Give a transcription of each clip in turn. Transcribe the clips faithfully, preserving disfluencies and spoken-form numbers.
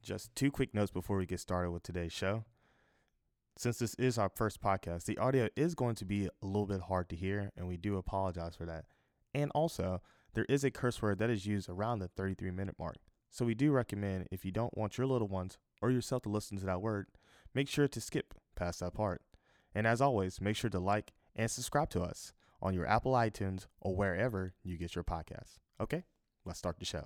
Just two quick notes before we get started with today's show. Since this is our first podcast, the audio is going to be a little bit hard to hear, and we do apologize for that. And also, there is a curse word that is used around the thirty-three minute mark. So we do recommend, if you don't want your little ones or yourself to listen to that word, make sure to skip past that part. And as always, make sure to like and subscribe to us on your Apple iTunes or wherever you get your podcasts. Okay, let's start the show.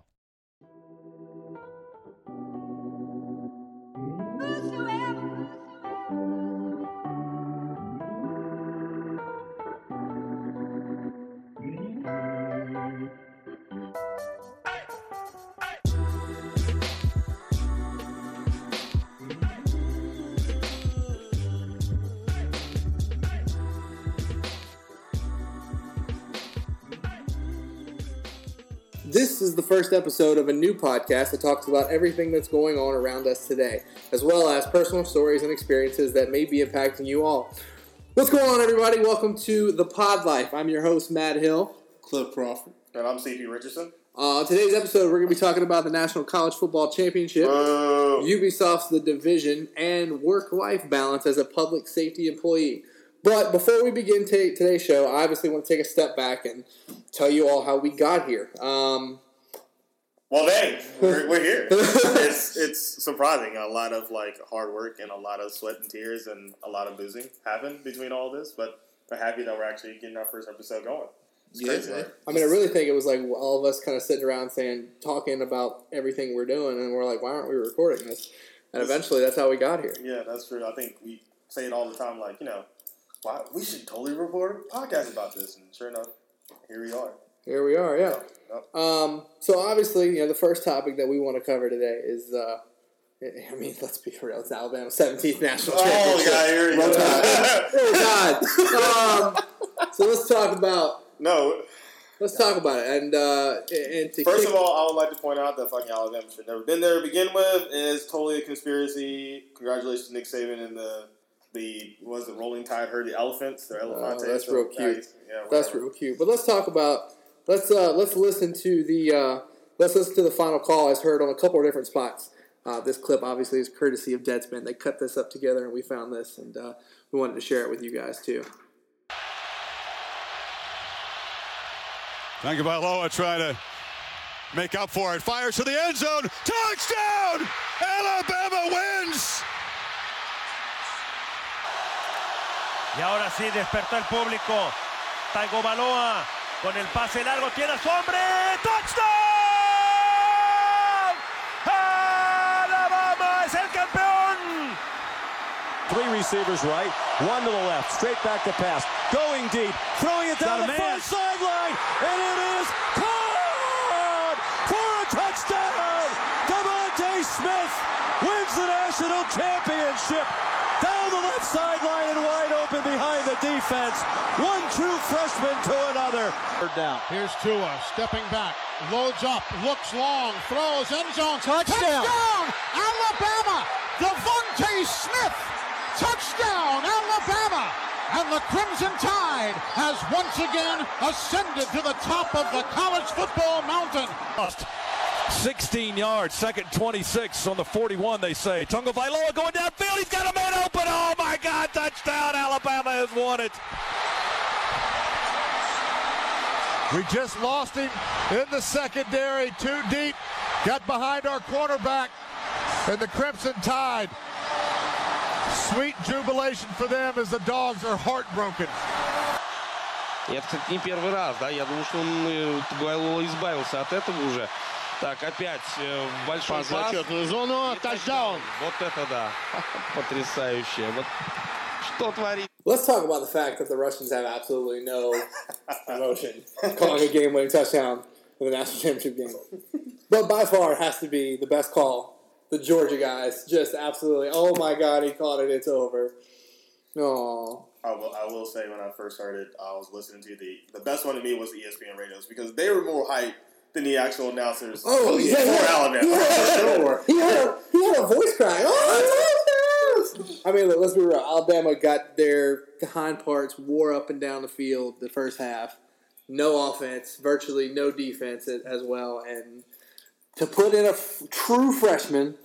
This is the first episode of a new podcast that talks about everything that's going on around us today, as well as personal stories and experiences that may be impacting you all. What's going on, everybody? Welcome to The Pod Life. I'm your host, Matt Hill. Cliff Crawford. And I'm C P Richardson. Uh, today's episode, we're going to be talking about the National College Football Championship, Whoa. Ubisoft's The Division, and work-life balance as a public safety employee. But before we begin t- today's show, I obviously want to take a step back and tell you all how we got here. Um, well, dang, we're, we're here. it's it's surprising. A lot of like hard work and a lot of sweat and tears and a lot of boozing happened between all this. But we're happy that we're actually getting our first episode going. It's yeah, crazy, right? I mean, I really think it was like all of us kind of sitting around saying, talking about everything we're doing, and we're like, why aren't we recording this? And eventually, that's how we got here. Yeah, that's true. I think we say it all the time, like, you know, wow, we should totally record a podcast about this. And sure enough, here we are. Here we are, yeah. Yep. Um, so obviously, you know, the first topic that we want to cover today is, uh, I mean, let's be real, it's Alabama's seventeenth national championship. Oh, God, here we go. Oh, God. Um, so let's talk about, No. let's talk about it. And, uh, and to First kick, of all, I would like to point out that fucking Alabama should never been there to begin with. It is totally a conspiracy. Congratulations to Nick Saban and the The was the Rolling Tide herd the elephants, the elefantes. Oh, that's so, real cute. Yeah, that's real cute. But let's talk about let's uh, let's listen to the uh, let's listen to the final call as heard on a couple of different spots. Uh, this clip obviously is courtesy of Deadspin. They cut this up together and we found this, and uh, we wanted to share it with you guys too. Tagovailoa trying to make up for it. Fires to the end zone. Touchdown! Alabama wins. Y ahora sí despertó el público. Tagovailoa con el pase largo, tiene a su hombre. ¡Touchdown! ¡Alabama es el campeón! Three receivers right, one to the left, straight back to pass. Going deep, throwing it down the far sideline, and it is caught for a touchdown! DeVonta Smith wins the national championship. Down the left sideline and wide open behind the defense. One true freshman to another. Third down. Here's Tua stepping back, loads up, looks long, throws, end zone. Touchdown. Touchdown, Alabama. DeVonta Smith. Touchdown, Alabama. And the Crimson Tide has once again ascended to the top of the college football mountain. sixteen yards, second twenty-six on the forty-one, they say. Tagovailoa going downfield. He's got a man open. Oh, my God. Touchdown. Alabama has won it. We just lost him in the secondary, too deep. Got behind our quarterback, and the Crimson Tide. Sweet jubilation for them as the dogs are heartbroken. Это, кстати, не первый раз, да? Я думаю, что он Таговailoa избавился от этого уже. Так, опять большой пас. Зачетную зону, тачдаун. Вот это да. Потрясающе. Вот что творит. Let's talk about the fact that the Russians have absolutely no emotion calling a game-winning touchdown in the national championship game. But by far, it has to be the best call. The Georgia guys just absolutely, oh my God, he caught it, it's over. No. I will, I will say when I first heard it, I was listening to the, the best one to me was the E S P N radios because they were more hyped than the actual announcers. Oh, yeah. For Alabama. Yeah. Sure. He had a, he had a voice crying. Oh, I mean, look, let's be real. Alabama got their hind parts wore up and down the field the first half. No offense, virtually no defense as well. And to put in a f- true freshman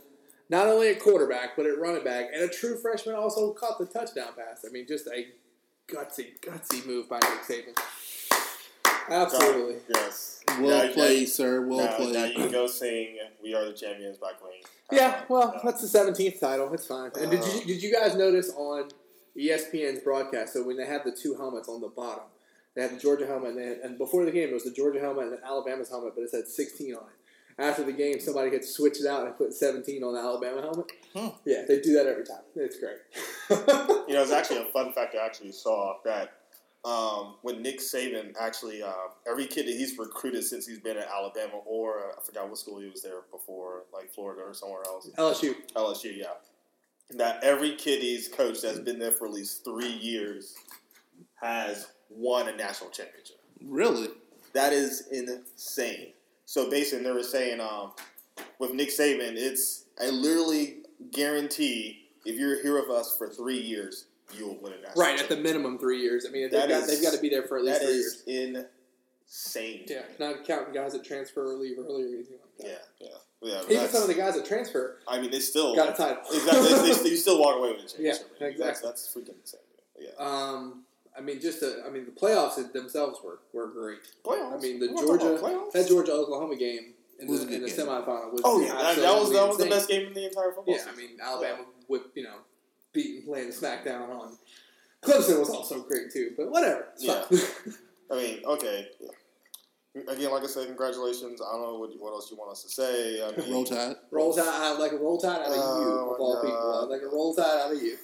not only at quarterback, but at running back. And a true freshman also caught the touchdown pass. I mean, just a gutsy, gutsy move by Nick Saban. Absolutely. Yes. Well now, played, now, sir. Well now, played. Now you can go sing "We Are the Champions" by Queen. Yeah, well, uh, that's the seventeenth title. It's fine. And did you did you guys notice on E S P N's broadcast? So when they had the two helmets on the bottom, they had the Georgia helmet, and, they had, and before the game it was the Georgia helmet and the Alabama's helmet, but it said sixteen on it. After the game, somebody had switched it out and put seventeen on the Alabama helmet. Huh. Yeah, they do that every time. It's great. You know, it's actually a fun fact I actually saw that um, when Nick Saban actually, uh, every kid that he's recruited since he's been at Alabama or uh, I forgot what school he was there before, like Florida or somewhere else. L S U. L S U, yeah. That every kid he's coached that's been there for at least three years has won a national championship. Really? That is insane. So basically, they were saying um, with Nick Saban, it's I literally guarantee if you're here with us for three years, you'll win a national Right, championship. at the minimum three years. I mean, they've That got, is- they've got to be there for at least That three is years. insane. Yeah, not counting guys that transfer or leave early or anything like that. Yeah, yeah, yeah. Even that's- some of the guys that transfer I mean, they still got a title. Exactly, they, they, they still walk away with a championship. Yeah, exactly. That's, that's freaking insane. Yeah. Um, I mean, just to, I mean, the playoffs themselves were, were great. Playoffs? I mean, the We're not talking Georgia about playoffs? that Georgia Oklahoma game in Was a the, good in the game. semifinal was Oh yeah, that, that was that was the absolutely best insane. game in the entire football Yeah, season. I mean, Alabama with you know beating laying the smackdown on Clemson was also great too. But whatever, it's Yeah. fine. I mean, okay. Again, like I said, congratulations. I don't know what, what else you want us to say. I mean, Roll Tide. Roll Tide, I'd like a Roll Tide out of you Oh, of all my people. God. I'd like a Roll Tide out of you.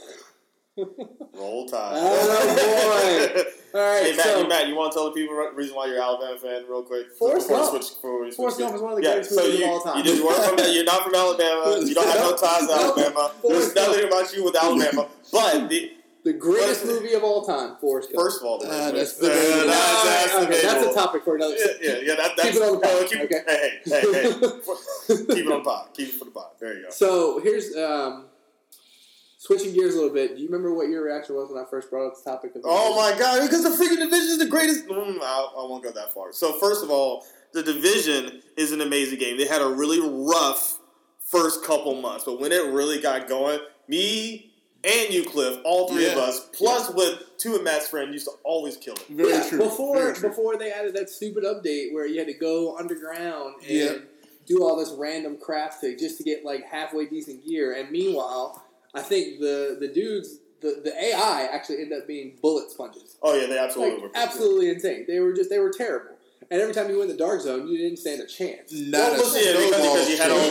Roll Tide. Oh, boy. All right, Hey Matt, so you, Matt, you want to tell the people the reason why you're an Alabama fan, real quick? Forrest Before we Gump. switch- before we switch Forrest Gump gears. is one of the yeah, greatest so movies you, of all time. You just weren't from that. You're not from Alabama. You don't have no ties to Alabama. There's Forrest Gump. nothing about you with Alabama. But the, the greatest movie of all time, Forrest Gump. first of all, the Uh, that's uh, debatable. that's, that's, okay, that's a debatable. topic for another. Yeah, yeah, yeah. That, that's, Keep it on the no, pod, keep, okay? Hey, hey, hey, hey. Keep it on the pod. Keep it for the pod. There you go. So here's um, switching gears a little bit. Do you remember what your reaction was when I first brought up the topic of? The Oh division? my God! Because the freaking division is the greatest. Mm, I, I won't go that far. So first of all, the division is an amazing game. They had a really rough first couple months, but when it really got going, me and you, Cliff, all three of Yeah. us, plus with two of Matt's friends, used to always kill it. Very yeah, true. Before Very true. before they added that stupid update where you had to go underground and Yeah. do all this random crap to just to get like halfway decent gear. And meanwhile, I think the the dudes, the, the A I actually ended up being bullet sponges. Oh yeah, they absolutely Like were. absolutely insane. They were just they were terrible. And every time you went in the dark zone, you didn't stand a chance. Not Well, a listen, yeah, because, snowball because you had all.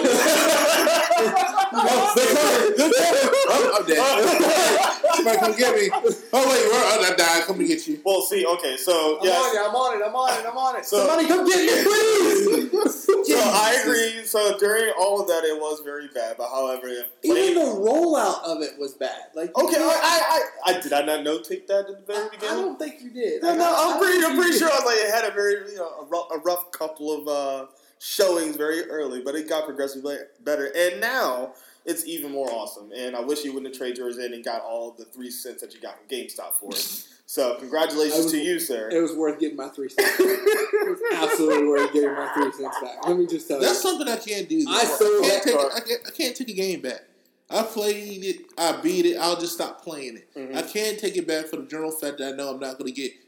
I'm, I'm dead. Somebody come get me. Oh, wait, we're, I died. Come to get you. Well, see, okay, so I'm yes, on it, I'm on it, I'm on it, I'm on it. So- Somebody come get me, please! so I agree. So during all of that, it was very bad. But however, it Even played- the rollout of it was bad. Like okay, I, I, I, I did I not notate that at the very I, beginning? I don't think you did. No, Like, no, I- I I'm pretty, don't I'm think pretty you sure did. I was like it had a very, you know, a rough, a rough couple of uh, showings very early, but it got progressively better, and now it's even more awesome. And I wish you wouldn't have traded yours in and got all the three cents that you got from GameStop for it. So congratulations was- to you, sir. It was worth getting my three cents back. It was absolutely worth getting my three cents back. Let me just tell That's you. something I can't do. though. I sold can't that take card. it, I, can't, I can't take a game back. I played it. I beat it. I'll just stop playing it. Mhm. I can't take it back for the general fact that I know I'm not going to get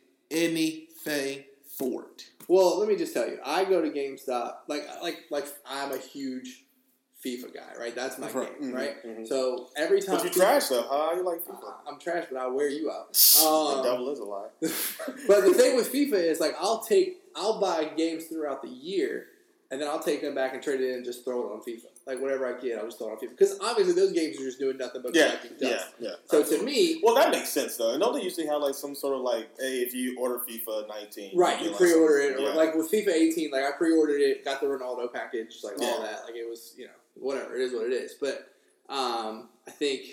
anything for it. Well, let me just tell you. I go to GameStop. Like, like, like I'm a huge FIFA guy, right? That's my Right. game, Mhm, right? mhm. So every time But you FIFA- trash though. How you like FIFA? I'm trash, but I'll wear you out. the Um, devil is a lie. But the thing with FIFA is like I'll take I'll buy games throughout the year, and then I'll take them back and trade it in and just throw it on FIFA. Like whatever I get, I'll just throw it on FIFA because obviously those games are just doing nothing but Yeah, collecting yeah, dust. yeah. So to me, Well, that makes sense though. And don't they usually have like some sort of like, hey, if you order FIFA nineteen, right, get, you like, pre-order some- it, or yeah. like with FIFA eighteen, like I pre-ordered it, got the Ronaldo package, like all Yeah. that. Like it was, you know, whatever it is, what it is. But um, I think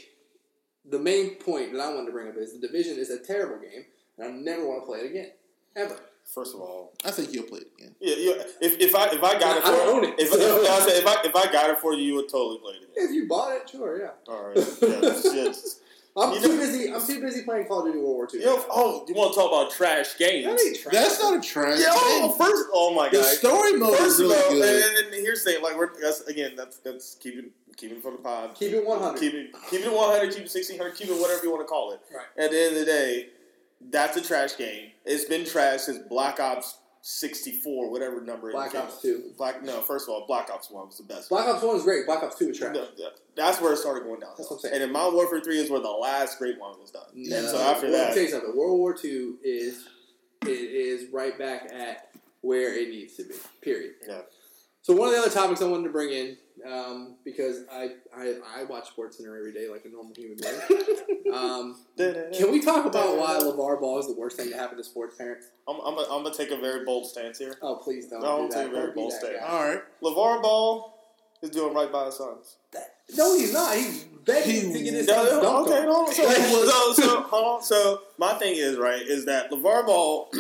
the main point that I wanted to bring up is the Division is a terrible game, and I never want to play it again, ever. First of all, I think you'll play it again. yeah, yeah. If, if I if I got I- it I for don't own it. if, if, I said, if I if I got it for you, you would totally play it again. If you bought it, sure, yeah. All right, yeah, it's just, I'm You too know- busy. I'm too busy playing Call of Duty World War Two. you know, oh, you want to talk about trash games? That ain't trash. That's not a trash Yeah, oh, game. first, oh my The god. story mode First is of all, really and, good. and, and here's the thing, like we're that's, again, that's that's keeping keep it for the pod. Keep it one hundred. Keep it, keep it one hundred, keep it sixteen hundred, keep it whatever you want to call it. Right. At the end of the day, that's a trash game. It's been trash since Black Ops sixty-four, whatever number Black it is. Ops two. Black, no, first of all, Black Ops one was the best. Black Ops one is great. Black Ops two is trash. No, yeah, that's where it started going down. That's what I'm saying. And then Modern Warfare three is where the last great one was done. No. And so after Let that, me tell you something. World War Two is it is right back at where it needs to be. Period. yeah. So one of the other topics I wanted to bring in, um, because I, I I watch SportsCenter every day like a normal human being. um, can we talk about why LeVar Ball is the worst thing to happen to sports parents? I'm, I'm gonna I'm gonna take a very bold stance here. Oh, please don't. No, do I'm that. taking a very Don't be bold that stance. guy. All right. LeVar Ball is doing right by his sons. No, he's not. He's begging to get his No, son's no, dunked okay, on. no, so, so, so, hold on. So my thing is, right, is that LeVar Ball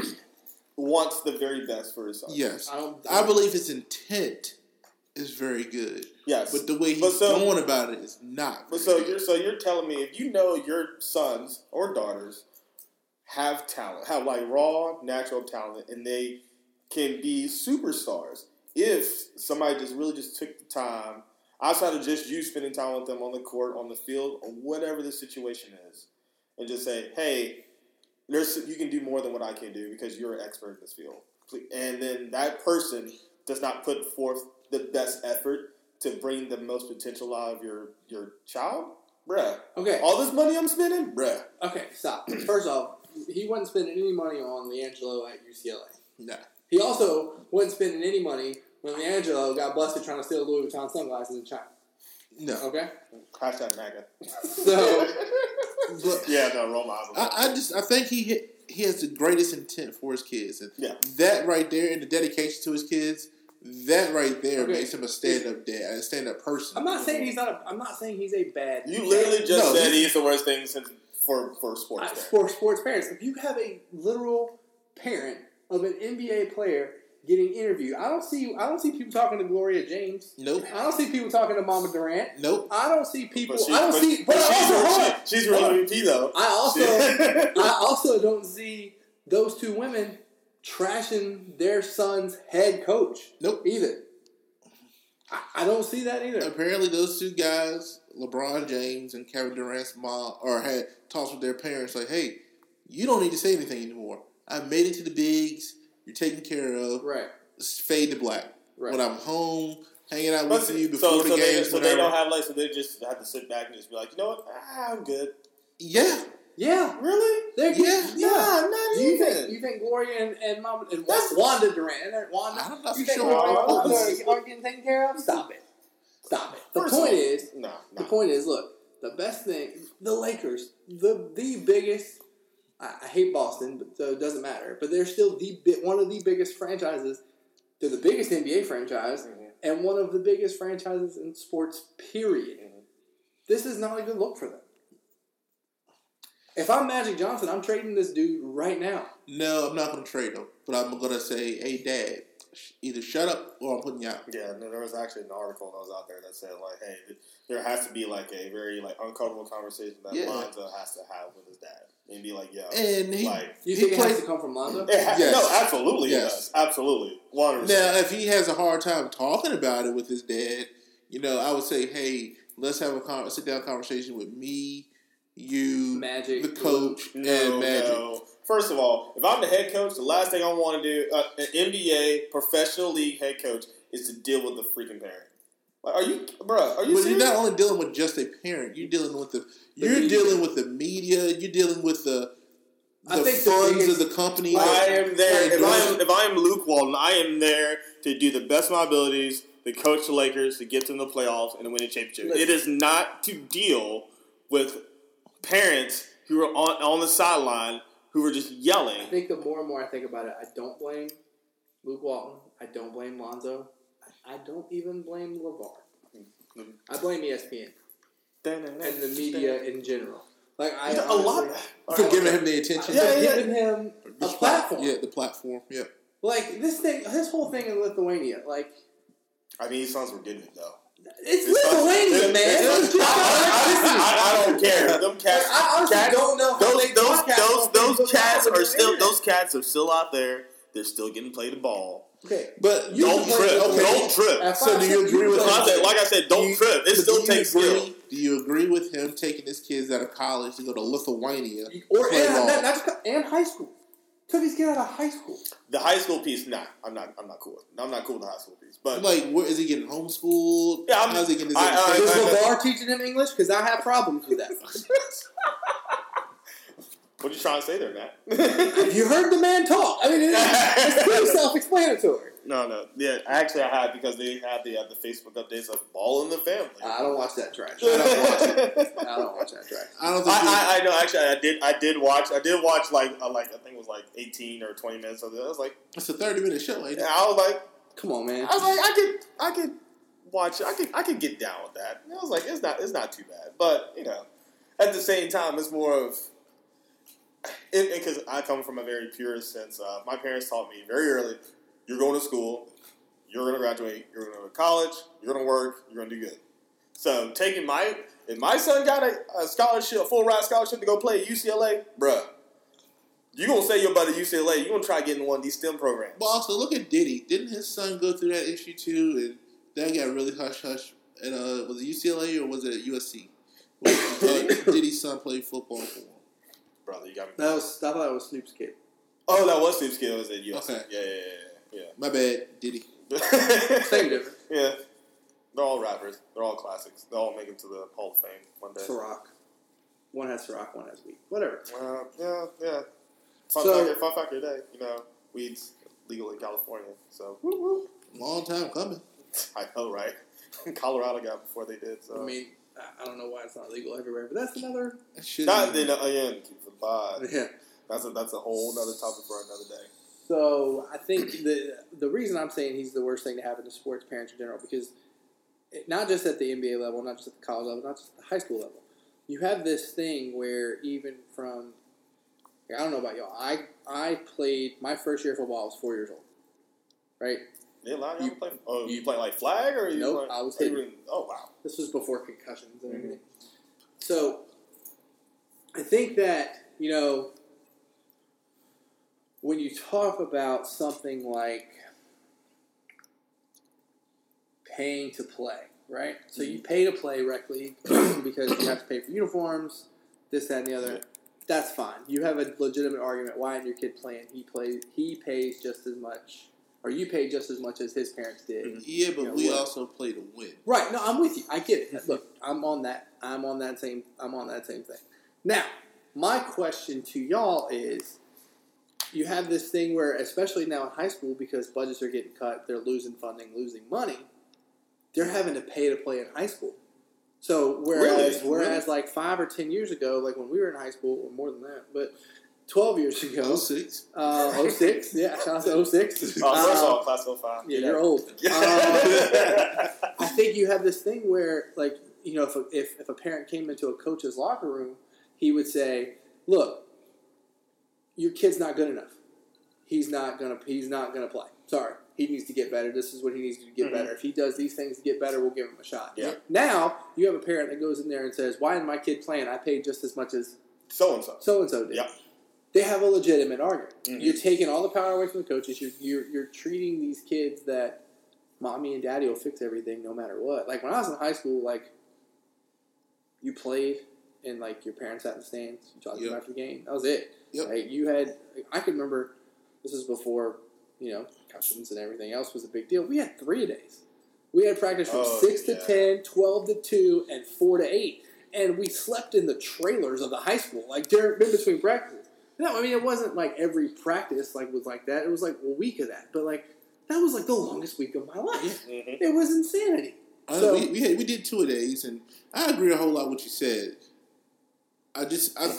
wants the very best for his son. Yes. I don't. I believe his intent is very good. Yes. But the way But he's so- going about it is not. But very so good. you're so you're telling me if you know your sons or daughters have talent, have like raw natural talent, and they can be superstars if somebody just really just took the time outside of just you spending time with them on the court, on the field, or whatever the situation is, and just say, hey, there's you can do more than what I can do because you're an expert in this field, and then that person does not put forth the best effort to bring the most potential out of your, your child, bruh. Okay. All this money I'm spending, bruh. Okay, stop. First off, he wasn't spending any money on LiAngelo at U C L A. Nah. He also wasn't spending any money when LiAngelo got busted trying to steal Louis Vuitton sunglasses in China. No. Okay? Hashtag MAGA. So, But Yeah, no, role model. I, I just I think he hit, he has the greatest intent for his kids. And Yeah. that right there and the dedication to his kids, that right there Okay. makes him a stand up dad, a stand up person. I'm not saying he's not a, I'm not saying he's a bad You literally just No, said he- he's the worst thing since for, for sports. I, fans. for sports parents. If you have a literal parent of an N B A player getting interviewed, I don't see I don't see people talking to Gloria James. Nope. I don't see people talking to Mama Durant. Nope. I don't see people. But she- I don't but- see. but But I she's, also, hold on. she, she's Hold real on. M V P though. I also She- I also don't see those two women trashing their son's head coach. Nope. Either. I, I don't see that either. Apparently, those two guys, LeBron James and Kevin Durant's mom, or had talks with their parents like, "Hey, you don't need to say anything anymore. I made it to the bigs. You're taken care of. Right. Fade to black. Right. When I'm home, hanging out But with so, you before so the they, games, so they whatever. don't have like so they just have to sit back and just be like, you know what, ah, I'm good. Yeah. Yeah. Really? They're Yeah. yeah. Nah, not Do you even. think you think Gloria and, and Mama and That's- Wanda Durant and Wanda? I'm not you for think sure. Wanda and Wanda That's- are, are getting taken care of? Stop it. Stop it. The First of point all, is, no, the no. point is, look, the best thing, the Lakers, the the biggest. I, I hate Boston, but so it doesn't matter. But they're still the bi- one of the biggest franchises. They're the biggest N B A franchise Mm-hmm. and one of the biggest franchises in sports. Period. Mm-hmm. This is not a good look for them. If I'm Magic Johnson, I'm trading this dude right now. No, I'm not going to trade him. But I'm going to say, hey, Dad, sh- either shut up or I'm putting you out. Yeah, no, there was actually an article that was out there that said like, hey, th- there has to be like a very like uncomfortable conversation that Yeah. Lonzo has to have with his dad, and be like, yo, And he, like, You he think it plays. has to come from Lonzo? it ha- Yes. no, absolutely, Yes. it does, absolutely, one hundred percent. Now, if he has a hard time talking about it with his dad, you know, I would say, hey, let's have a con- sit down conversation with me, you, Magic, the coach, No, and Magic. no. First of all, if I'm the head coach, the last thing I want to do, uh, an N B A professional league head coach, is to deal with the freaking parent. Like, are you, bruh? Are you But serious? you're not only dealing with just a parent. You're dealing with the. You're media. dealing with the media. You're dealing with the. I The think the funds biggest- of the company. I that- am there. that If I goes- am, if I am Luke Walton, I am there to do the best of my abilities, to coach the Lakers, to get them to the playoffs, and to win a championship. Listen. It is not to deal with parents who are on on the sideline who are just yelling. I think the more and more I think about it, I don't blame Luke Walton. I don't blame Lonzo. I, I don't even blame LeVar. I blame E S P N and the media in general. Like I You know, a lot. honestly- for giving him the attention. for Yeah, yeah. giving him a This platform. Yeah, the platform. Yeah. Like this thing, this whole thing in Lithuania. Like I mean, his sons were getting it though. it's His sons- Lithuania, his- man. his sons- It's just I, I, I don't care. Them cats. I honestly cats don't know how those they those broadcast those on those Facebook cats Live are on still the those cats are still out there they're still getting played the ball. Okay, but you don't trip. Okay. Don't trip. So do you agree with him? Like I said, don't you, trip. It still takes agree, skill. Do you agree with him taking his kids out of college to go to Lithuania or and, not, not just, and high school? Took his kid out of high school. The high school piece, nah, I'm not. I'm not cool. I'm not cool with the high school piece. But like, where is he getting homeschooled? Yeah, I'm, How's he getting his I, I, Is LeVar teaching him English? Because I have problems with that. What you trying to say there, Matt? You heard the man talk. I mean, it's, it's pretty self-explanatory. No, no. Yeah, actually, I had because they had the uh, the Facebook updates of Ball in the Family. I don't watch that trash. I don't watch it. I don't watch that trash. I don't think. I, I, I know. Actually, I did. I did watch. I did watch like uh, like I think it was like eighteen or twenty minutes of it. I was like, it's a thirty minute show, ain't it? I was like, come on, man. I was like, I could, I could watch. I could, I could get down with that. And I was like, it's not, it's not too bad. But you know, at the same time, it's more of. Because I come from a very pure sense. Uh, my parents taught me very early: you're going to school, you're going to graduate, you're going to go to college, you're going to work, you're going to do good. So taking my if my son got a, a scholarship, a full ride scholarship to go play at U C L A, bruh, you gonna say you're about to U C L A, you gonna try getting one of these STEM programs. But also look at Diddy. Didn't his son go through that issue too? And that got really hush hush. And uh, was it U C L A or was it at U S C? Well, uh, Diddy's son played football for him. Brother, you got me. That was I thought that was Snoop's kid. Oh, that was Snoop's kid. It was at U S C. Okay. Yeah, yeah, yeah, yeah. My bad, Diddy. Same difference. Yeah. They're all rappers. They're all classics. They'll all make it to the Hall of Fame one day. Ciroc. One has Ciroc, one has weed. Whatever. Uh, yeah, yeah. Fun So- fact, fun fact of the day. You know, weed's legal in California. So, Long time coming. I know, right? Colorado got it before they did. So. I mean, I don't know why it's not legal everywhere, but that's another. Not, they know, again, keep the vibe. Yeah. That's a, that's a whole other topic for another day. So I think the the reason I'm saying he's the worst thing to happen to sports parents in general, because it, not just at the N B A level, not just at the college level, not just at the high school level, you have this thing where even from, I don't know about y'all, I I played, my first year of football, I was four years old, right? They allow you to play? Oh, you, you play like flag or you Nope, play, I was oh, hitting. Oh, wow. This was before concussions and everything. So I think that, you know, when you talk about something like paying to play, right? So you pay to play rec league because you have to pay for uniforms, this, that, and the other. That's fine. You have a legitimate argument. Why isn't your kid playing? He plays. He pays just as much, or you pay just as much as his parents did. Yeah, but You know, we what? also play to win. Right. No, I'm with you. I get it. Look, I'm on that. I'm on that same. I'm on that same thing. Now, my question to y'all is: you have this thing where, especially now in high school, because budgets are getting cut, they're losing funding, losing money. They're having to pay to play in high school. So whereas, Really? whereas Really? like five or ten years ago, like when we were in high school, or more than that, but twelve years ago, oh six, uh, oh six, yeah, shout out to oh six. Oh, first Uh, of all, class oh five. yeah, you're old. Uh, I think you have this thing where, like, you know, if a, if, if a parent came into a coach's locker room, he would say, "Look, your kid's not good enough. He's not gonna. He's not gonna play. Sorry, he needs to get better. This is what he needs to do to get Mhm. better. If he does these things to get better, we'll give him a shot." Yeah. Now you have a parent that goes in there and says, "Why isn't my kid playing? I paid just as much as So and so. so and so did." Yep. They have a legitimate argument. Mhm. You're taking all the power away from the coaches. You're, you're you're treating these kids that mommy and daddy will fix everything no matter what. Like when I was in high school, like you played and like your parents sat in the stands. You talked to Yep. them after the game. That was it. Yep. Like you had. I can remember. This was before you know concussions and everything else was a big deal. We had three days. We had practice from Oh, six yeah. to ten, twelve to two, and four to eight. And we slept in the trailers of the high school, like during in between practices. No, I mean it wasn't like every practice like was like that. It was like a week of that, but like that was like the longest week of my life. Mhm. It was insanity. I, So- we we, had, we did two of days, and I agree a whole lot with what you said. I just I,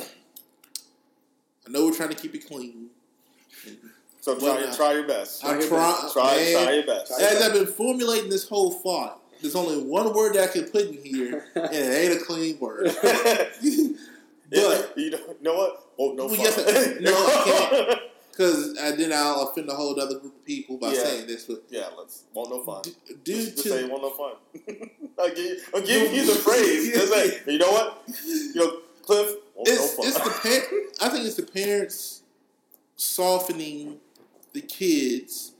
I know we're trying to keep it clean. So try, Well, try your best. I your try, best. Try, man, try your best. As I've been formulating this whole thought, there's only one word that I can put in here, and it ain't a clean word. But you know, know what? Oh, no Well, fun. yes, I- no, I can't. Because then I'll offend a whole other group of people by Yeah. saying this. But Yeah, let's. Won't no fun. d- due Just, just say to won't no fun. I'll give, I'll give you the phrase. Just say, you know what? You know, Cliff, won't it's, no it's fun. the par- I think it's the parents softening the kids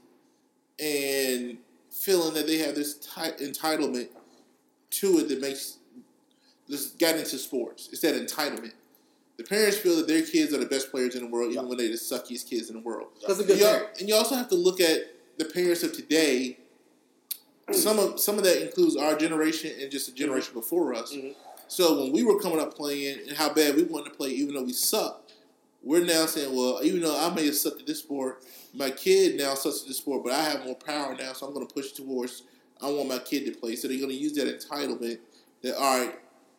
and feeling that they have this t- entitlement to it that makes this got into sports. It's that entitlement. The parents feel that their kids are the best players in the world, even yeah. when they're the suckiest kids in the world. That's a good thing. And you also have to look at the parents of today. Some of some of that includes our generation and just a generation mm-hmm. before us. Mm-hmm. So when we were coming up playing and how bad we wanted to play, even though we sucked, we're now saying, well, even though I may have sucked at this sport, my kid now sucks at this sport, but I have more power now, so I'm going to push towards, I want my kid to play. So they're going to use that entitlement that, all right,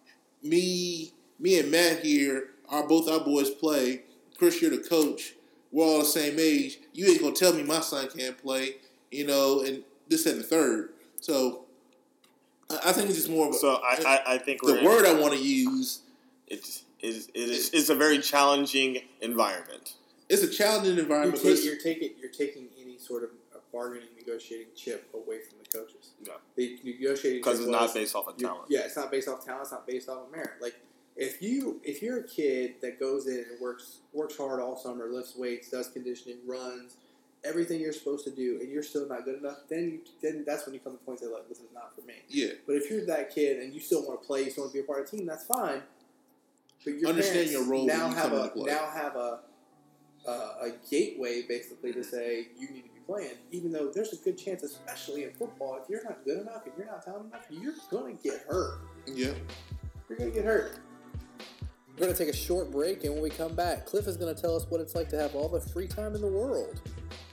me, me and Matt here, our both our boys play. Chris, you're the coach. We're all the same age. You ain't going to tell me my son can't play, you know, and this and the third. So I think it's just more of a... So I, I, I think the word I want to use... It's, it's, it is, it's a very challenging environment. It's a challenging environment. You're, take, you're, taking, you're taking any sort of bargaining, negotiating chip away from the coaches. Yeah. The negotiating Because it's not based off of talent. Yeah, it's not based off talent. It's not based off of merit. Like, if, you, if you're a kid that goes in and works works hard all summer, lifts weights, does conditioning, runs... everything you're supposed to do, and you're still not good enough, then you, then that's when you come to the point that like, this is not for me. Yeah. But if you're that kid and you still want to play, you still want to be a part of the team, that's fine. But your understand your role. Now when you have come a into play. now have a uh, a gateway basically to say you need to be playing, even though there's a good chance, especially in football, if you're not good enough, if you're not talented enough, you're gonna get hurt. Yeah. You're gonna get hurt. We're going to take a short break, and when we come back, Cliff is going to tell us what it's like to have all the free time in the world.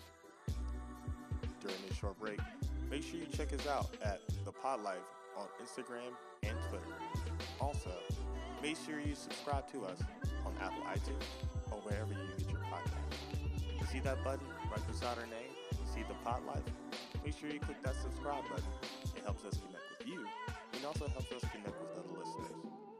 During this short break, make sure you check us out at The Pod Life on Instagram and Twitter. Also, make sure you subscribe to us on Apple iTunes or wherever you get your podcast. You see that button right beside our name? You see The Pod Life? Make sure you click that subscribe button. It helps us connect with you and also helps us connect with other listeners.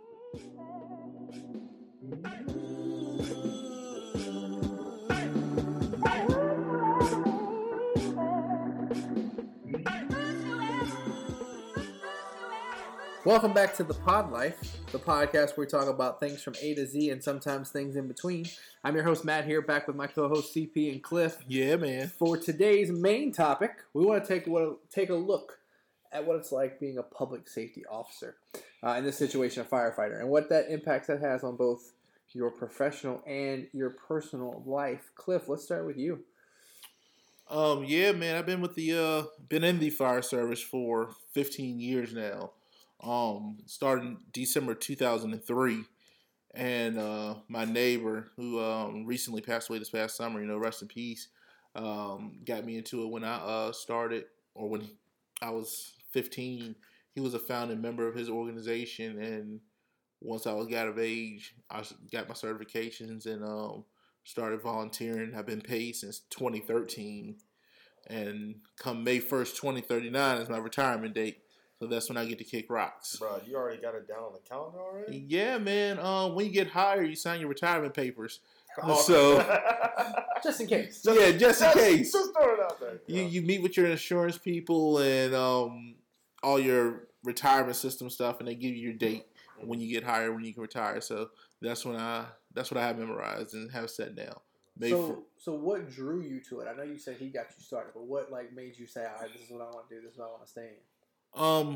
Welcome back to The Pod Life, the podcast where we talk about things from A to Z and sometimes things in between. I'm your host, Matt, here, back with my co-host, C P and Cliff. Yeah, man. For today's main topic, we want to take, take a look at what it's like being a public safety officer uh, in this situation, a firefighter, and what that impacts that has on both your professional and your personal life. Cliff, let's start with you. Um, yeah, man, I've been with the uh, been in the fire service for fifteen years now. Um, starting December two thousand three, and uh, my neighbor who um, recently passed away this past summer, you know, rest in peace, um, got me into it when I uh, started, or when I was fifteen. He was a founding member of his organization, and once I was got of age, I got my certifications and um, started volunteering. I've been paid since twenty thirteen, and come May first, twenty thirty-nine is my retirement date. So that's when I get to kick rocks. Bro, you already got it down on the calendar already? Yeah, man. Um, when you get hired, you sign your retirement papers. Oh. So, just in case. Just, yeah, just in case. Just throw it out there. You you meet with your insurance people and um all your retirement system stuff, and they give you your date when you get hired, when you can retire. So that's when I that's what I have memorized and have set down. May so for, so what drew you to it? I know you said he got you started, but what like made you say, all right, this is what I want to do, this is what I want to stay in? Um,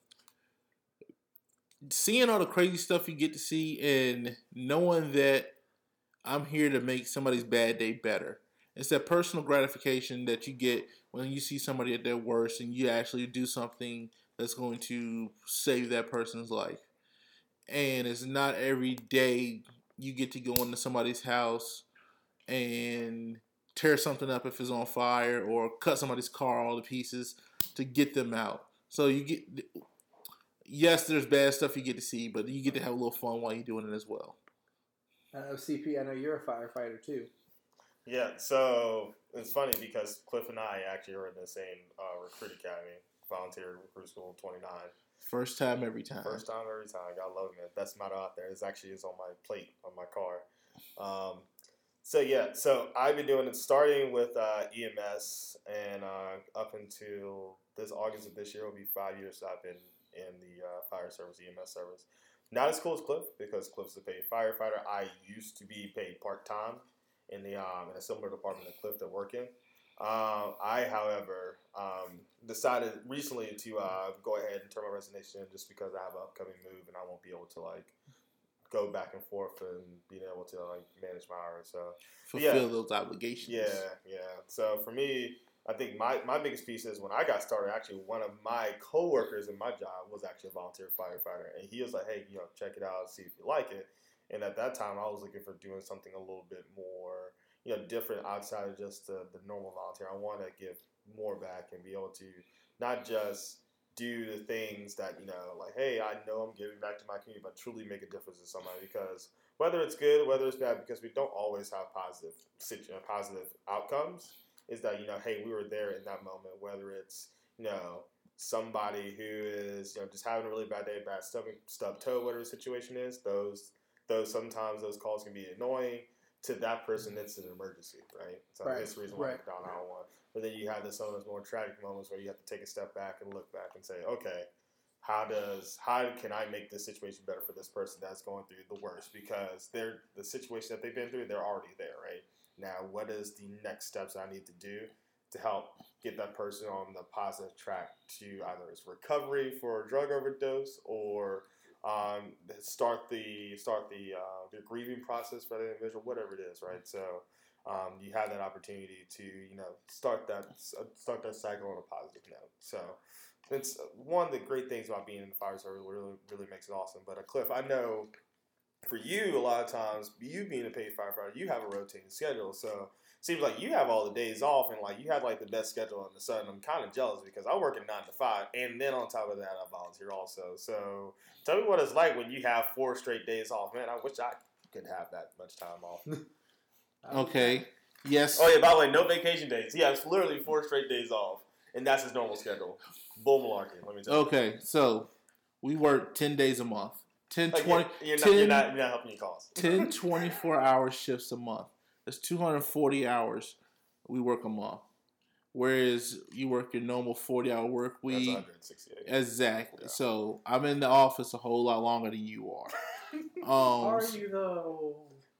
seeing all the crazy stuff you get to see and knowing that I'm here to make somebody's bad day better. It's that personal gratification that you get when you see somebody at their worst and you actually do something that's going to save that person's life. And it's not every day you get to go into somebody's house and tear something up if it's on fire or cut somebody's car all to pieces to get them out. So you get, yes, there's bad stuff you get to see, but you get to have a little fun while you're doing it as well. Uh, C P, I know you're a firefighter too. Yeah, so it's funny because Cliff and I actually are in the same uh, recruit academy, volunteer recruit school twenty-nine. First time every time. First time every time. I love it. Best motto out there. It's actually is on my plate on my car. Um, so yeah, so I've been doing it starting with uh, E M S and uh, up until this August of this year will be five years I've been in the uh, fire service, E M S service. Not as cool as Cliff because Cliff's a paid firefighter. I used to be paid part time in the um, in a similar department that Cliff that work in. Um, I, however, um, decided recently to uh, go ahead and turn my resignation in just because I have an upcoming move and I won't be able to like go back and forth and being able to like manage my hours. So fulfill yeah, those obligations. Yeah, yeah. So for me, I think my, my biggest piece is when I got started, actually one of my coworkers in my job was actually a volunteer firefighter. And he was like, hey, you know, check it out, see if you like it. And at that time, I was looking for doing something a little bit more, you know, different outside of just the, the normal volunteer. I want to give more back and be able to not just do the things that, you know, like, hey, I know I'm giving back to my community, but truly make a difference in somebody. Because whether it's good, whether it's bad, because we don't always have positive, positive outcomes, is that, you know, hey, we were there in that moment, whether it's, you know, somebody who is, you know, just having a really bad day, bad stomach, stub toe, whatever the situation is, those, those sometimes those calls can be annoying. To that person, it's an emergency, right? So right. that's the reason why right. I down nine one one. But then you have the, some of those more tragic moments where you have to take a step back and look back and say, okay, how does how can I make this situation better for this person that's going through the worst? Because they're the situation that they've been through, they're already there, right? Now, what is the next steps I need to do to help get that person on the positive track to either its recovery for a drug overdose or um, start the start the uh, the grieving process for the individual, whatever it is, right? So um, you have that opportunity to you know start that start that cycle on a positive note. So it's one of the great things about being in the fire service. Really really makes it awesome. But uh, Cliff, I know for you, a lot of times, you being a paid firefighter, you have a rotating schedule. So it seems like you have all the days off, and like you have like the best schedule in the sun. I'm kind of jealous because I work at nine to five, and then on top of that, I volunteer also. So tell me what it's like when you have four straight days off. Man, I wish I could have that much time off. Okay. Yes. Oh yeah. By the way, no vacation days. He has literally four straight days off, and that's his normal schedule. Bull malarkey. Let me tell you. Okay, so we work ten days a month. ten, Like, twenty, you're, not, ten, you're, not, you're not helping your cause. ten twenty-four hour shifts a month. That's two hundred forty hours we work a month. Whereas you work your normal forty hour work week. That's one hundred sixty-eight. Exactly. Yeah. So I'm in the office a whole lot longer than you are. Um, Are you though?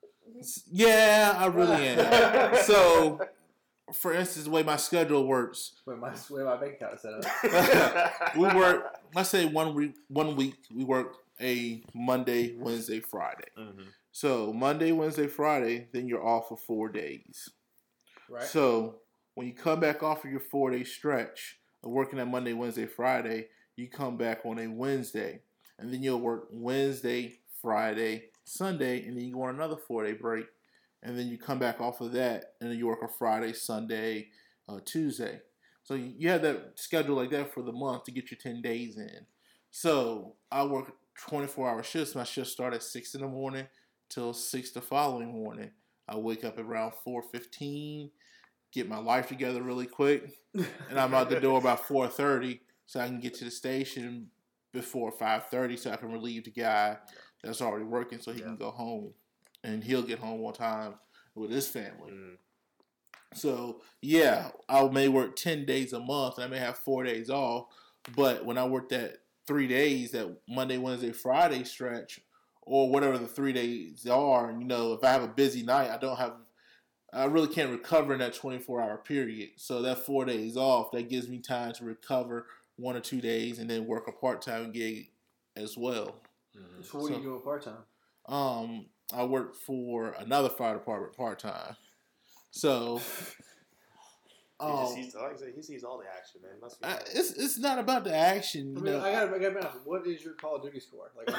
Yeah, I really am. So, for instance, the way my schedule works. Wait, my way my bank account is set up. We work, let's say one week, one week we work a Monday, Wednesday, Friday. Mm-hmm. So Monday, Wednesday, Friday, then you're off for four days. Right. So when you come back off of your four day stretch of working that Monday, Wednesday, Friday, you come back on a Wednesday, and then you'll work Wednesday, Friday, Sunday, and then you go on another four day break, and then you come back off of that, and then you work a Friday, Sunday, uh, Tuesday. So you have that schedule like that for the month to get your ten days in. So I work twenty-four hour shifts. My shifts start at six in the morning till six the following morning. I wake up around four fifteen, get my life together really quick, and I'm out the door about four thirty so I can get to the station before five thirty so I can relieve the guy that's already working so he yeah. can go home, and he'll get home on time with his family. Mm. So, yeah, I may work ten days a month, and I may have four days off, but when I work that three days, that Monday, Wednesday, Friday stretch, or whatever the three days are, you know, if I have a busy night, I don't have, I really can't recover in that twenty-four hour period. So that four days off, that gives me time to recover one or two days and then work a part-time gig as well. Mm-hmm. So what so, do you do part-time? Um, I work for another fire department part-time. So, um, he, just sees, like I said, he sees all the action, man. Must be I, it's it's not about the action. You I mean, know. I gotta, I gotta ask, what is your Call of Duty score? Like,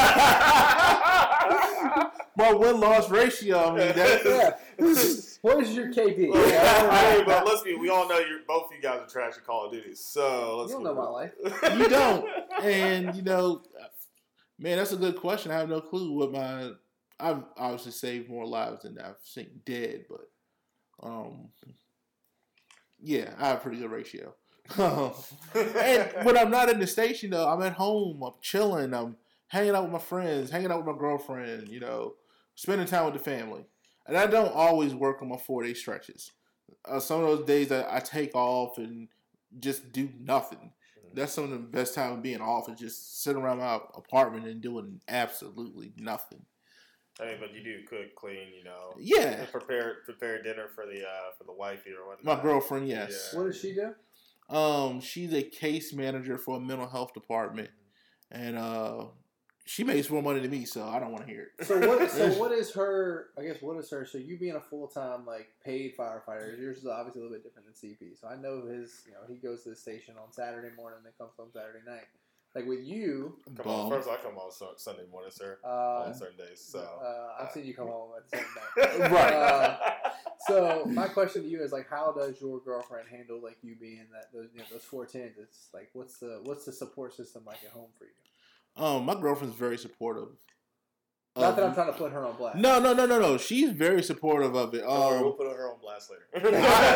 my win-loss ratio. I mean, that's, yeah. What is your K D? Well, yeah, but let's be. We all know you're both of you guys are trash at Call of Duty. So let's. You don't know my life. You don't, and you know, man, that's a good question. I have no clue what my. I've obviously saved more lives than I've seen dead, but. Um, yeah, I have a pretty good ratio. And when I'm not in the station, though, I'm at home. I'm chilling. I'm hanging out with my friends, hanging out with my girlfriend, you know, spending time with the family. And I don't always work on my four-day stretches. Uh, some of those days I, I take off and just do nothing. That's some of the best time of being off is just sitting around my apartment and doing absolutely nothing. I mean, but you do cook, clean, you know. Yeah. Prepare prepare dinner for the uh, for the wifey or whatnot. My girlfriend, yes. Yeah. What does she do? Um, she's a case manager for a mental health department, and uh, she makes more money than me, so I don't want to hear it. So what? So what is her? I guess what is her? So you being a full time like paid firefighter, yours is obviously a little bit different than C P. So I know his. You know, he goes to the station on Saturday morning and then comes home Saturday night. Like with you, come on. First, I come on Sunday morning, sir. Uh, on certain days, so uh, I've seen you come home at the same night, right? Uh, so my question to you is like, how does your girlfriend handle like you being that those you know, those four tens? It's like, what's the what's the support system like at home for you? Um, my girlfriend's very supportive. Not of, that I'm trying to put her on blast. No, no, no, no, no. She's very supportive of it. Um, Don't worry, we'll put her on blast later.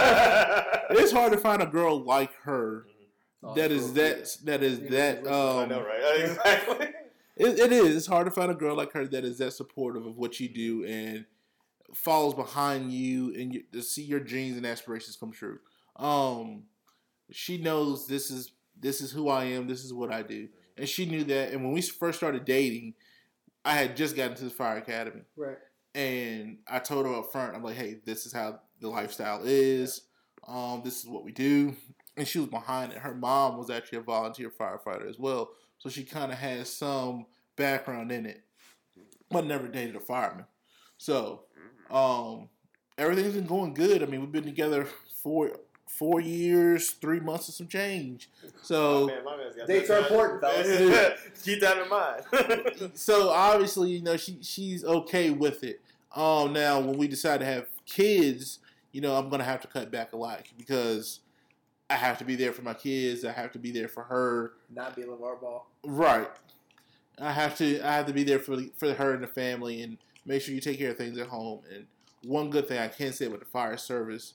It's hard to find a girl like her. Oh, that is that that is that um I know, right? Exactly. It, it is. It's hard to find a girl like her that is that supportive of what you do and follows behind you and you, to see your dreams and aspirations come true. Um, she knows this is this is who I am. This is what I do, and she knew that. And when we first started dating, I had just gotten to the fire academy, right? And I told her up front, I'm like, "Hey, this is how the lifestyle is. Um, this is what we do." And she was behind it. Her mom was actually a volunteer firefighter as well. So she kind of has some background in it. But never dated a fireman. So um, everything's been going good. I mean, we've been together for four years, three months and some change. So my man, my man's got dates are important, fellas. Keep that in mind. So obviously, you know, she she's okay with it. Um, now, when we decide to have kids, you know, I'm going to have to cut back a lot because I have to be there for my kids. I have to be there for her. Not be a LeVar Ball. Right. I have to. I have to be there for for her and the family, and make sure you take care of things at home. And one good thing I can say with the fire service,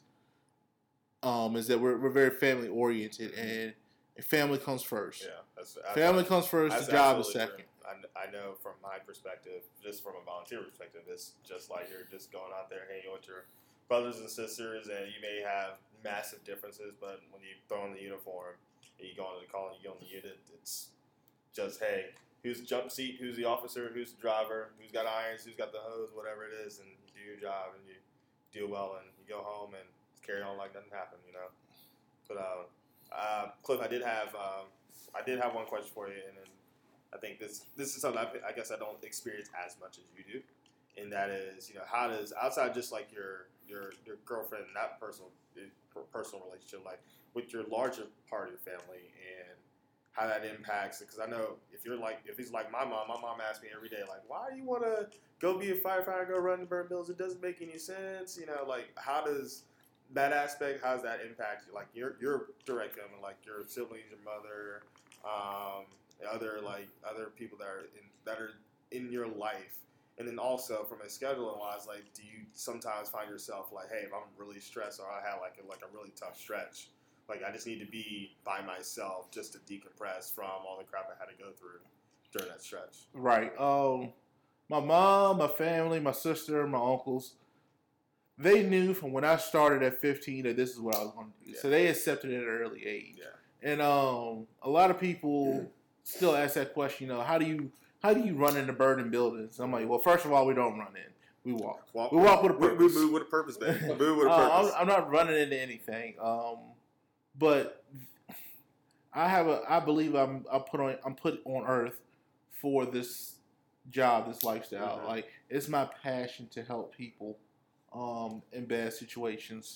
um, is that we're we're very family oriented, and family comes first. Yeah, that's, family I, comes first. The job is second. I, I know from my perspective, just from a volunteer perspective, it's just like you're just going out there hanging with your brothers and sisters, and you may have massive differences, but when you throw on the uniform and you go into the call and you go on the unit, it's just, hey, who's the jump seat, who's the officer, who's the driver, who's got irons, who's got the hose, whatever it is, and you do your job and you do well and you go home and carry on like nothing happened, you know. But uh, uh, Cliff, I did have um, I did have one question for you, and then I think this this is something I, I guess I don't experience as much as you do, and that is, you know, how does outside just like your your your girlfriend and that personal personal relationship, like with your larger part of your family and how that impacts it. Because I know if you're like, if he's like my mom, my mom asks me every day, like, why do you want to go be a firefighter, go run the burn bills? It doesn't make any sense. You know, like, how does that aspect, how does that impact you? Like, your your direct family, like your siblings, your mother, um, other, like, other people that are in, that are in your life. And then also from a scheduling wise, like, do you sometimes find yourself like, hey, if I'm really stressed or I have like a, like a really tough stretch, like I just need to be by myself just to decompress from all the crap I had to go through during that stretch. Right. Um, my mom, my family, my sister, my uncles, they knew from when I started at fifteen that this is what I was going to do. Yeah. So they accepted it at an early age. Yeah. And um, a lot of people yeah. still ask that question, you know, how do you How do you run into burning buildings? I'm like, well, first of all, we don't run in. We walk. walk we walk with a purpose. We move with a purpose, man. Move with a purpose. uh, I'm, I'm not running into anything. Um, but I have a. I believe I'm. I put on. I'm put on earth for this job, this lifestyle. Mm-hmm. Like, it's my passion to help people um, in bad situations,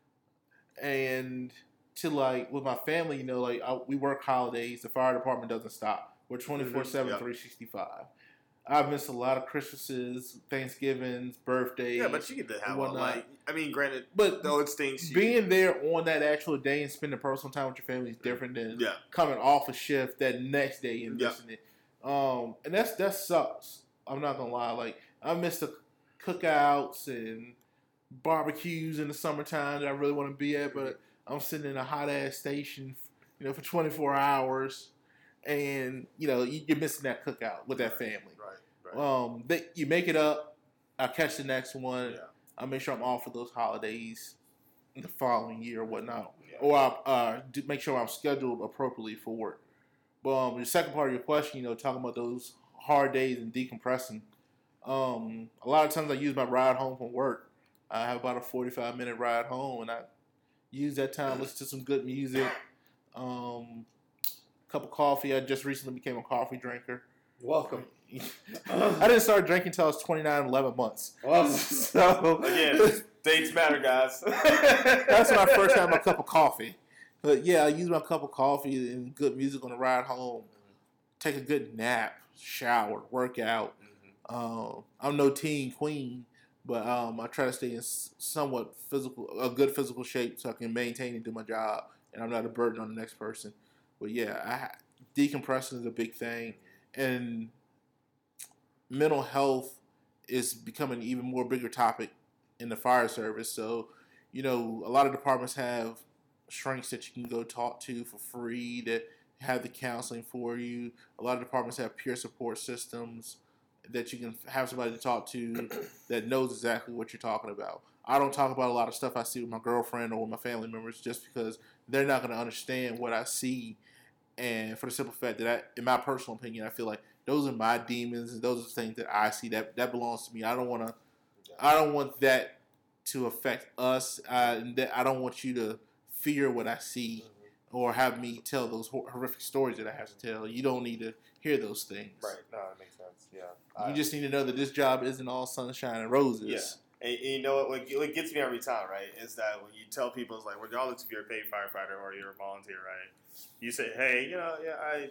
and to like with my family. You know, like I, we work holidays. The fire department doesn't stop. We're twenty-four seven, three sixty-five. I've missed a lot of Christmases, Thanksgivings, birthdays. Yeah, but you get to have one. Like, I mean, granted, but though it stinks. Being there on that actual day and spending personal time with your family is different than yeah. coming off a shift that next day and yeah. missing it. Um, and that's that sucks. I'm not gonna lie. Like, I miss the cookouts and barbecues in the summertime that I really want to be at, but I'm sitting in a hot ass station, you know, for twenty-four hours. And, you know, you're missing that cookout with that family. Right, right. Um, they, you make it up. I'll catch the next one. Yeah. I'll make sure I'm off for those holidays the following year or whatnot. Yeah. Or I'll uh, do, make sure I'm scheduled appropriately for work. But um, the second part of your question, you know, talking about those hard days and decompressing. Um, a lot of times I use my ride home from work. I have about a forty-five minute ride home, and I use that time listen to some good music. Um, cup of coffee. I just recently became a coffee drinker. Welcome. I didn't start drinking until I was twenty-nine, eleven months. Well, so Again, dates matter, guys. that's when I first had my cup of coffee. But yeah, I use my cup of coffee and good music on the ride home. Take a good nap, shower, work out. Mm-hmm. Um, I'm no teen queen, but um, I try to stay in somewhat physical, a good physical shape so I can maintain and do my job, and I'm not a burden on the next person. But yeah, I, decompressing is a big thing, and mental health is becoming an even more bigger topic in the fire service. So, you know, a lot of departments have shrinks that you can go talk to for free that have the counseling for you. A lot of departments have peer support systems that you can have somebody to talk to that knows exactly what you're talking about. I don't talk about a lot of stuff I see with my girlfriend or with my family members just because they're not going to understand what I see. And for the simple fact that, I, in my personal opinion, I feel like those are my demons and those are the things that I see that that belongs to me. I don't want to. I don't want that to affect us. I, I don't want you to fear what I see or have me tell those horrific stories that I have to tell. You don't need to hear those things. Right. No, that makes sense. Yeah. You I, just need to know that this job isn't all sunshine and roses. Yeah. And, and you know what, what? What gets me every time, right, is that when you tell people, it's like, regardless if you're a paid firefighter or you're a volunteer, right, you say, hey, you know, yeah, I,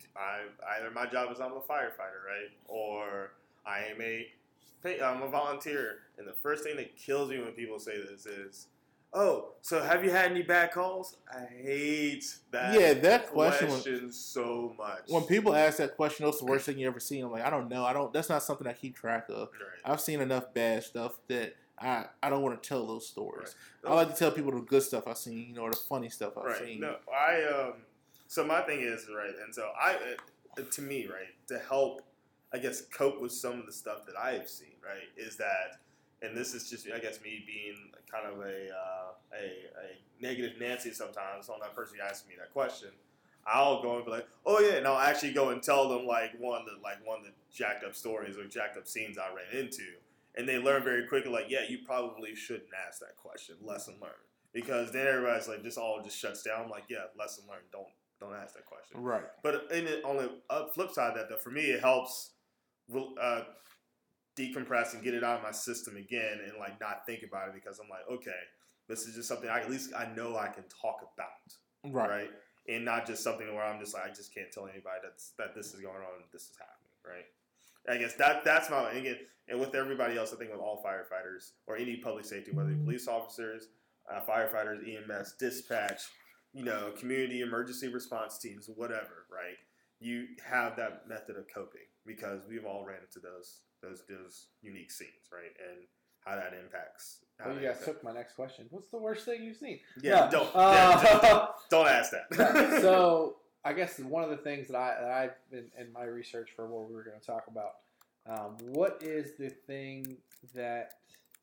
I, either my job is I'm a firefighter, right, or I am a, pay, I'm a volunteer. And the first thing that kills me when people say this is, oh, so have you had any bad calls? I hate that. Yeah, that question, question when, so much. When people ask that question, what's the worst thing you ever seen? I'm like, I don't know. I don't. That's not something I keep track of. Right. I've seen enough bad stuff that I, I don't want to tell those stories. Right. I like to tell people the good stuff I've seen, you know, or the funny stuff I've right. seen. No, I um. So my thing is right, and so I, uh, to me, right, to help, I guess, cope with some of the stuff that I've seen, right, is that. And this is just, I guess, me being kind of a uh, a, a negative Nancy sometimes on that person asking me that question. I'll go and be like, oh yeah, and I'll actually go and tell them like one of the like one of the jacked up stories or jacked up scenes I ran into, and they learn very quickly like, yeah, you probably shouldn't ask that question. Lesson learned, because then everybody's like, just all just shuts down. I'm like, yeah, lesson learned. Don't don't ask that question. Right. But in the, on the flip side of that, though, for me, it helps. Uh, decompress and get it out of my system again and like not think about it, because I'm like, okay, this is just something I at least I know I can talk about, right? right? And not just something where I'm just like, I just can't tell anybody that's that this is going on, this is happening, right? I guess that that's my and again, and with everybody else, I think with all firefighters or any public safety, whether they're police officers, uh, firefighters, E M S, dispatch, you know, community emergency response teams, whatever, right? You have that method of coping because we've all ran into those. Those those unique scenes, right, and how that impacts. How well, you that guys impacts. took my next question. What's the worst thing you've seen? Yeah, no. don't, uh, yeah, don't don't ask that. So I guess one of the things that I that I've been in my research for what we were going to talk about. Um, what is the thing that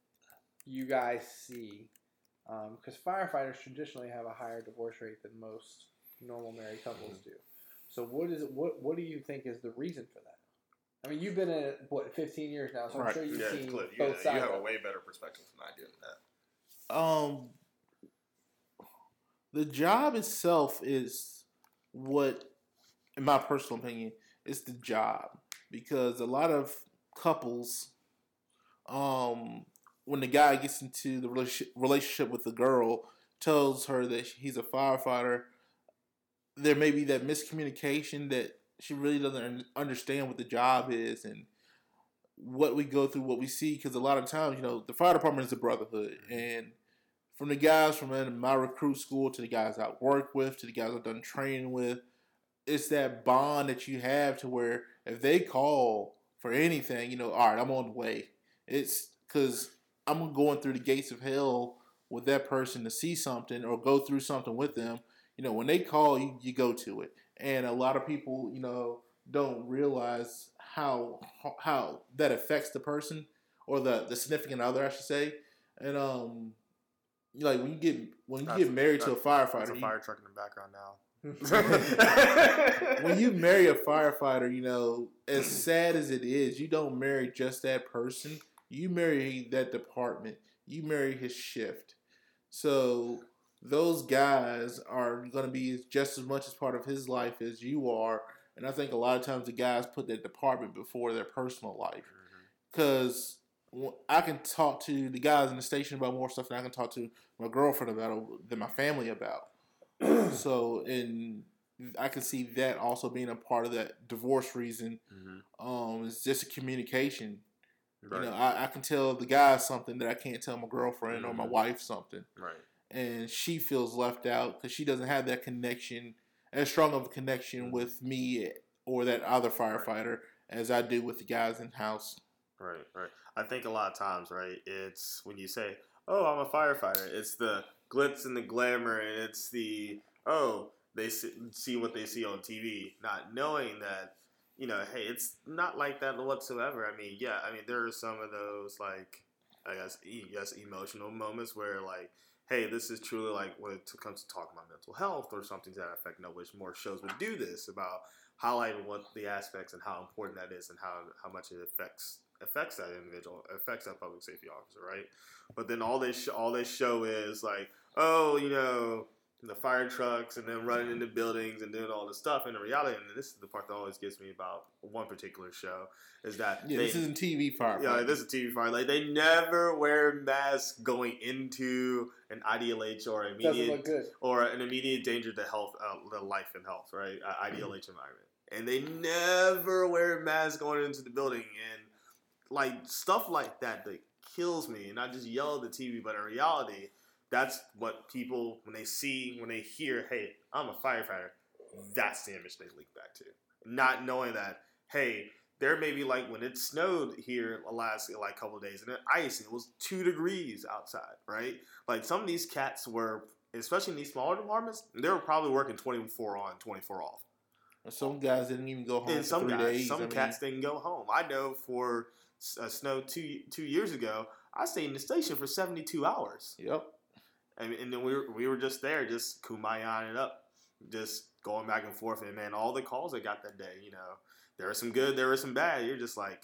you guys see? Because um, firefighters traditionally have a higher divorce rate than most normal married couples mm-hmm. do. So what is what what do you think is the reason for that? I mean, you've been in it, what, fifteen years now, so I'm right. sure you've yeah, seen Cliff, you, both you sides. You have a way better perspective than I do in that. Um, the job itself is what, in my personal opinion, is the job. Because a lot of couples, um, when the guy gets into the relationship with the girl, tells her that he's a firefighter, there may be that miscommunication that she really doesn't understand what the job is and what we go through, what we see. Because a lot of times, you know, the fire department is a brotherhood. And from the guys from my recruit school to the guys I work with to the guys I've done training with, it's that bond that you have to where if they call for anything, you know, all right, I'm on the way. It's because I'm going through the gates of hell with that person to see something or go through something with them. You know, when they call, you, you go to it. And a lot of people, you know, don't realize how how that affects the person or the, the significant other, I should say. And um, like when you get when you that's get married a, to a firefighter, there's a fire truck in the background now. When you marry a firefighter, you know, as sad as it is, you don't marry just that person. You marry that department. You marry his shift. So those guys are going to be just as much as part of his life as you are. And I think a lot of times the guys put their department before their personal life. Because I can talk to the guys in the station about more stuff than I can talk to my girlfriend about, than my family about. So, and I can see that also being a part of that divorce reason. Mm-hmm. Um, it's just a communication. Right. You know, I, I can tell the guy something that I can't tell my girlfriend mm-hmm. or my wife something. Right. And she feels left out because she doesn't have that connection, as strong of a connection mm-hmm. with me or that other firefighter right. as I do with the guys in house. Right, right. I think a lot of times, right, it's when you say, oh, I'm a firefighter, it's the glitz and the glamour, and it's the, oh, they see what they see on T V, not knowing that, you know, hey, it's not like that whatsoever. I mean, yeah, I mean, there are some of those, like, I guess, yes, emotional moments where, like, hey, this is truly, like, when it comes to talking about mental health or something to that effect, no, which more shows would do this, about highlighting what the aspects and how important that is and how, how much it affects affects that individual, affects that public safety officer, right? But then all they sh- all they show is like, oh, you know, the fire trucks and then running into buildings and doing all this stuff. And in reality, and this is the part that always gets me about one particular show, is that yeah, they, this isn't T V fire. Yeah, this is T V fire. Like they never wear masks going into an I D L H or immediate or an immediate danger to health, uh, the life and health, right? Uh, I D L H mm-hmm. environment, and they never wear masks going into the building and. Like, stuff like that that kills me. And I just yell at the T V, but in reality, that's what people, when they see, when they hear, hey, I'm a firefighter, that's the image they link back to. Not knowing that, hey, there may be, like, when it snowed here the last, like, couple of days, and it ice, and it was two degrees outside, right? Like, some of these cats were, especially in these smaller departments, they were probably working twenty-four on, twenty-four off. Some guys didn't even go home and for some three guys, days. Some I cats mean, didn't go home. I know for uh, snow two two years ago, I stayed in the station for seventy-two hours. Yep. And, and then we were, we were just there, just kumbaya-ing it up, just going back and forth. And, man, all the calls I got that day, you know, there were some good, there were some bad. You're just like,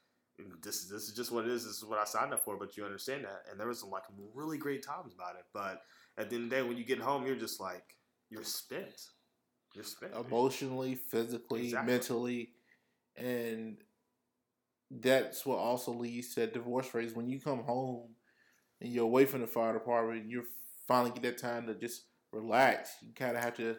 this, this is just what it is. This is what I signed up for, but you understand that. And there was some, like, really great times about it. But at the end of the day, when you get home, you're just like, you're spent. You're spent. Emotionally, physically, exactly. mentally. And that's what also leads to that divorce phase. When you come home and you're away from the fire department and you finally get that time to just relax, you kind of have to.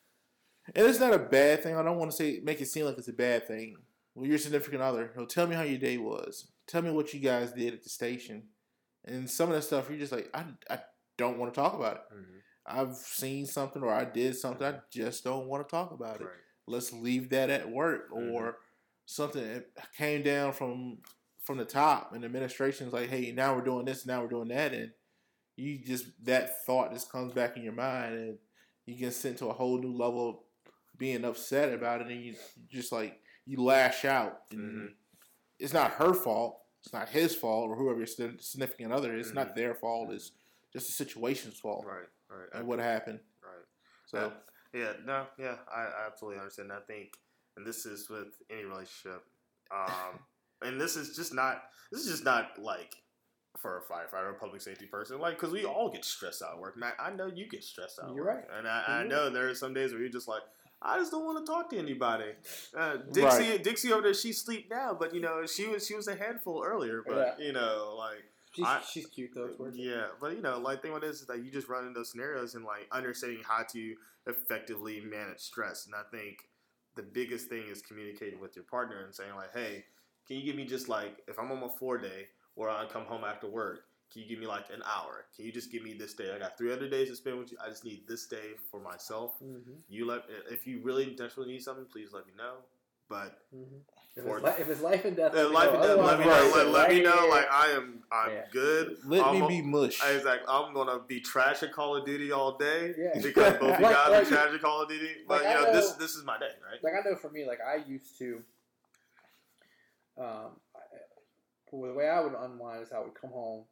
And it's not a bad thing. I don't want to say make it seem like it's a bad thing. When your significant other, he'll tell me how your day was. Tell me what you guys did at the station. And some of that stuff, you're just like, I, I don't want to talk about it. Mm-hmm. I've seen something or I did something. I just don't want to talk about it. Right. Let's leave that at work. Mm-hmm. Or something that came down from from the top, and the administration's like, hey, now we're doing this, now we're doing that, and you just, that thought just comes back in your mind, and you get sent to a whole new level of being upset about it, and you just like, you lash out. And mm-hmm. It's not her fault, it's not his fault, or whoever your significant other is, it's mm-hmm. not their fault, it's just the situation's fault. Right, right. And what happened. Right. So, uh, yeah, no, yeah, I, I absolutely understand. I think, and this is with any relationship, um, and this is just not, this is just not like for a firefighter or a public safety person, like, because we all get stressed out at work. Matt, I know you get stressed out at You're work. right. And I, You're I right. know there are some days where you're just like, I just don't want to talk to anybody. Uh, Dixie, Right. Dixie over there, she sleep now, but you know, she was she was a handful earlier. But Yeah. you know, like She's, I- she's cute though. It's worth it. yeah, but you know, like thing with this is that you just run into those scenarios and like understanding how to effectively manage stress. And I think the biggest thing is communicating with your partner and saying like, hey, can you give me just like, if I'm on my four day or I come home after work, can you give me like an hour? Can you just give me this day? I got three other days to spend with you. I just need this day for myself. Mm-hmm. You let if you really desperately need something, please let me know. But Mm-hmm. If, for it's li- if it's life and death, uh, let me life know. and death, let me know. Otherwise, Let, let me know. right Like here. I am, I'm Yeah. good. let I'm, me be mush. Exactly. I'm gonna be trash at Call of Duty all day Yeah. because both you Like- guys like- are trash at Call of Duty. But like, you I know, this know- this is my day, right? Like I know for me, like I used to. Um, I, well, the way I would unwind is I would come home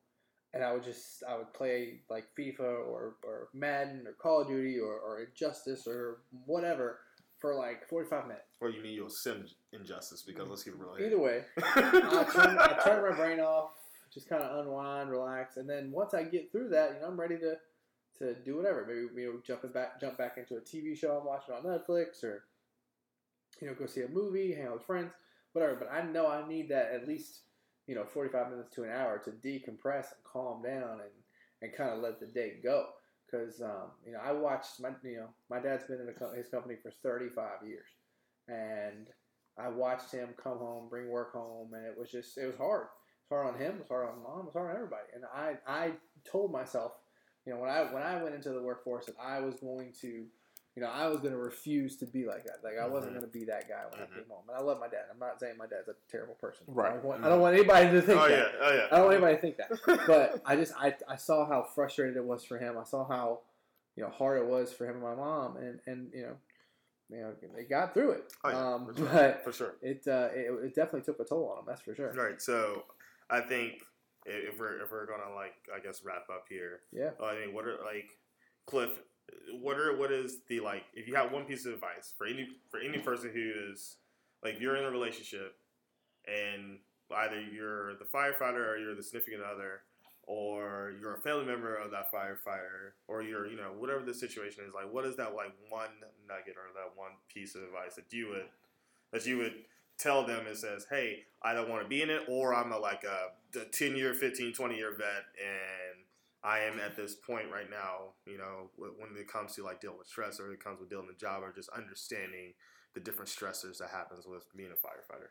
and I would just I would play like FIFA or, or Madden or Call of Duty or, or Injustice or whatever for like forty-five minutes. Or you mean you'll sim Injustice, because let's keep it real here. Either way, I turn I turn my brain off, just kind of unwind, relax, and then once I get through that, you know, I'm ready to to do whatever. Maybe, you know, jumping back jump back into a T V show I'm watching on Netflix, or you know, go see a movie, hang out with friends, whatever. But I know I need that at least, you know, forty-five minutes to an hour to decompress and calm down and, and kind of let the day go. Because, um, you know, I watched, my you know, my dad's been in the, his company for thirty-five years. And I watched him come home, bring work home, and it was just, it was hard. It was hard on him, it was hard on mom, it was hard on everybody. And I, I told myself, you know, when I when I went into the workforce, that I was going to, you know, I was going to refuse to be like that. Like, I wasn't mm-hmm. going to be that guy when mm-hmm. I came home. And I love my dad. I'm not saying my dad's a terrible person. Right. I don't want, I don't want anybody to think oh, that. Yeah. Oh, yeah. I don't want anybody to think that. But I just, I, I saw how frustrated it was for him. I saw how, you know, hard it was for him and my mom. And, and you know, you know, they got through it. Oh, yeah, um, for sure. But for sure. It, uh, it, it definitely took a toll on him. That's for sure. Right. So I think if we're, if we're going to, like, I guess, wrap up here. Yeah. I mean, what are, like, Cliff, what are what is the, like, if you have one piece of advice for any for any person who is, like, you're in a relationship and either you're the firefighter or you're the significant other, or you're a family member of that firefighter, or you're, you know, whatever the situation is, like, what is that, like, one nugget or that one piece of advice that you would that you would tell them that says, hey, I don't want to be in it, or I'm a, like a, a ten year, fifteen, twenty year vet, and I am at this point right now, you know, when it comes to, like, dealing with stress, or it comes with dealing with the job, or just understanding the different stressors that happens with being a firefighter.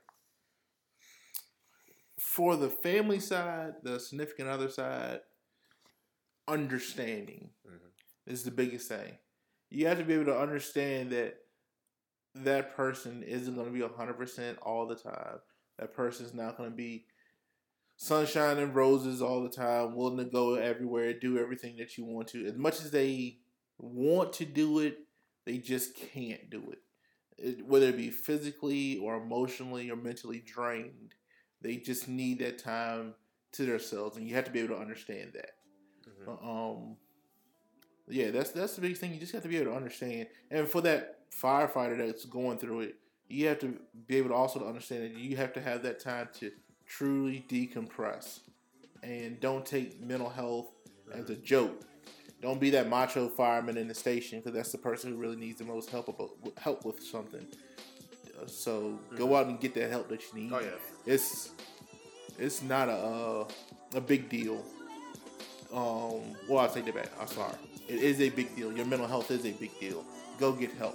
For the family side, the significant other side, understanding mm-hmm. is the biggest thing. You have to be able to understand that that person isn't going to be one hundred percent all the time. That person's not going to be sunshine and roses all the time, willing to go everywhere, do everything that you want to. As much as they want to do it, they just can't do it. it whether it be physically or emotionally or mentally drained, they just need that time to themselves, and you have to be able to understand that. Mm-hmm. Um, yeah, that's that's the biggest thing. You just have to be able to understand. And for that firefighter that's going through it, you have to be able to also to understand that you have to have that time to truly decompress, and don't take mental health as a joke. Don't be that macho fireman in the station, because that's the person who really needs the most help about, help with something. Uh, so mm-hmm. go out and get that help that you need. Oh yeah, it's it's not a uh, a big deal. Um, well, I'll take that back. I'm sorry. It is a big deal. Your mental health is a big deal. Go get help.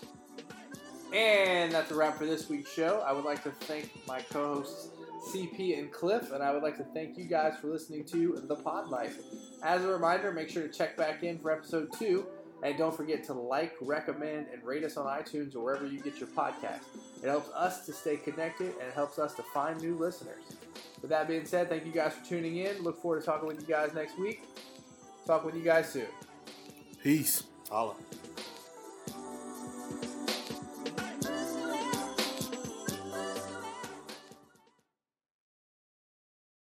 And that's a wrap for this week's show. I would like to thank my co-hosts C P and Cliff, and I would like to thank you guys for listening to The Pod Life. As a reminder, make sure to check back in for episode two, and don't forget to like, recommend, and rate us on iTunes or wherever you get your podcast. It helps us to stay connected, and it helps us to find new listeners. With that being said, thank you guys for tuning in. Look forward to talking with you guys next week. Talk with you guys soon. Peace. Holla.